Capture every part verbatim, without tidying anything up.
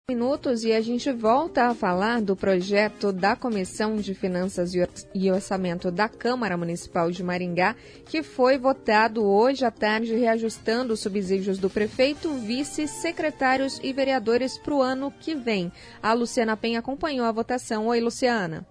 Minutos e a gente volta a falar do projeto da Comissão de Finanças e Orçamento da Câmara Municipal de Maringá, que foi votado hoje à tarde, reajustando os subsídios do prefeito, vice, secretários e vereadores para o ano que vem. A Luciana Penha acompanhou a votação. Oi, Luciana.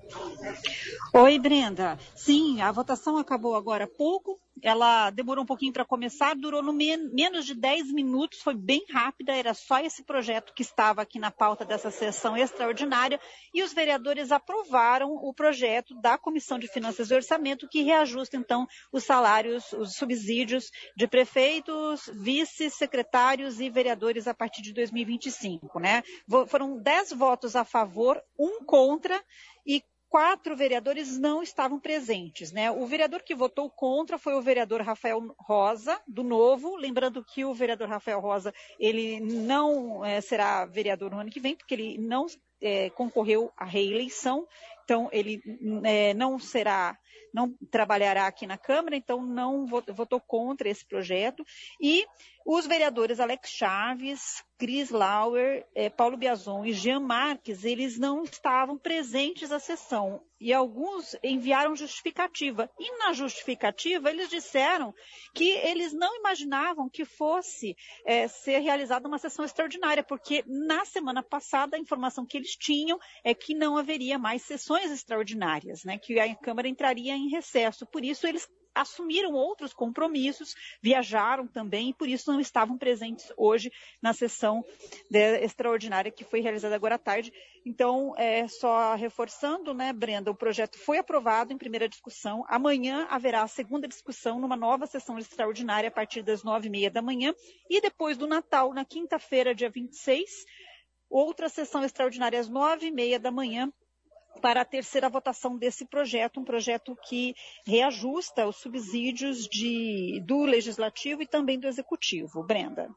Oi, Brenda. Sim, a votação acabou agora há pouco. Ela demorou um pouquinho para começar, durou no men- menos de dez minutos, foi bem rápida, era só esse projeto que estava aqui na pauta dessa sessão extraordinária e os vereadores aprovaram o projeto da Comissão de Finanças e Orçamento que reajusta, então, os salários, os subsídios de prefeitos, vice, secretários e vereadores a partir de dois mil e vinte e cinco, né? Foram dez votos a favor, um contra e quatro vereadores não estavam presentes, né? O vereador que votou contra foi o vereador Rafael Rosa, do Novo, lembrando que o vereador Rafael Rosa, ele não é, será vereador no ano que vem, porque ele não é, concorreu à reeleição, então ele é, não será, não trabalhará aqui na Câmara, então não votou contra esse projeto, e os vereadores Alex Chaves, Cris Lauer, eh, Paulo Biazon e Jean Marques, eles não estavam presentes à sessão e alguns enviaram justificativa. E na justificativa eles disseram que eles não imaginavam que fosse eh, ser realizada uma sessão extraordinária, porque na semana passada a informação que eles tinham é que não haveria mais sessões extraordinárias, né, que a Câmara entraria em recesso. Por isso eles assumiram outros compromissos, viajaram também e por isso não estavam presentes hoje na sessão de, extraordinária que foi realizada agora à tarde. Então, é, só reforçando, né, Brenda, o projeto foi aprovado em primeira discussão. Amanhã haverá a segunda discussão numa nova sessão extraordinária a partir das nove e meia da manhã e depois do Natal, na quinta-feira, dia vinte e seis, outra sessão extraordinária às nove e meia da manhã, para a terceira votação desse projeto, um projeto que reajusta os subsídios de, do Legislativo e também do Executivo. Brenda.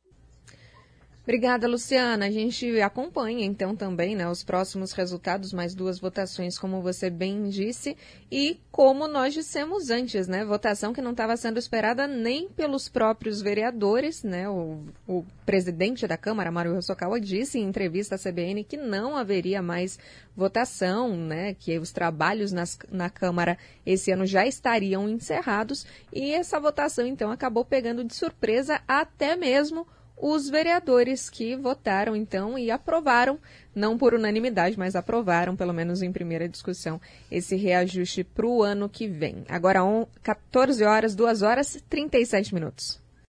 Obrigada, Luciana. A gente acompanha, então, também, né, os próximos resultados, mais duas votações, como você bem disse, e como nós dissemos antes, né, votação que não estava sendo esperada nem pelos próprios vereadores, né, o, o presidente da Câmara, Mário Hosokawa, disse em entrevista à C B N que não haveria mais votação, né, que os trabalhos nas, na Câmara esse ano já estariam encerrados, e essa votação, então, acabou pegando de surpresa até mesmo os vereadores que votaram, então, e aprovaram, não por unanimidade, mas aprovaram, pelo menos em primeira discussão, esse reajuste para o ano que vem. Agora, quatorze horas, duas horas e trinta e sete minutos.